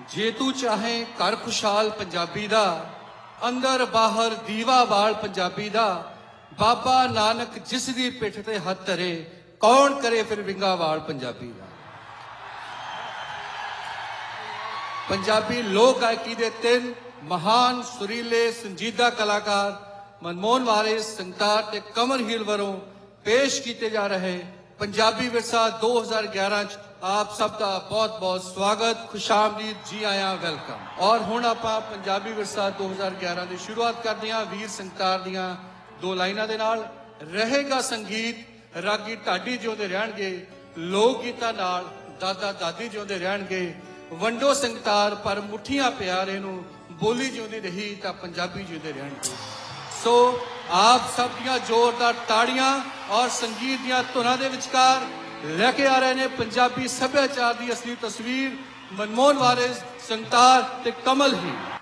जे तू चाहे कर खुशहाल पंजाबी दा, अंदर बाहर दीवा बाल पंजाबी दा, बाबा नानक जिस दी पिठ ते हथ धरे, कौन करे फिर विंगा वाल पंजाबी दा। पंजाबी लोक गायकी दे तीन महान सुरीले संजीदा कलाकार मनमोहन वारिस, संगतार ते कमल हील वरों पेश किए जा रहे पंजाबी विरसा 2011 च आप सब का बहुत बहुत स्वागत, खुशामदीद, जी आया, वेलकम। और हुण आपां पंजाबी विरसा 2011 की शुरुआत करते हैं वीर संगतार दियां दो लाइनां दे नाल। रहेगा संगीत, रागी ढाडी जिउंदे रहणगे, लोक गीतां नाल दादा दादी जिउंदे रहणगे, वंडो संगतार पर मुठियां प्यारे नूं बोली जिउंदी रही तां पंजाबी जिउंदे रहणगे। सो आप सब दियां जोरदार ताड़ियां और संगीत दियां धुनां दे विचकार लेके आ रहे ने पंजाबी सभ्याचार की असली तस्वीर मनमोहन वारिस, संगतार ते कमल ही।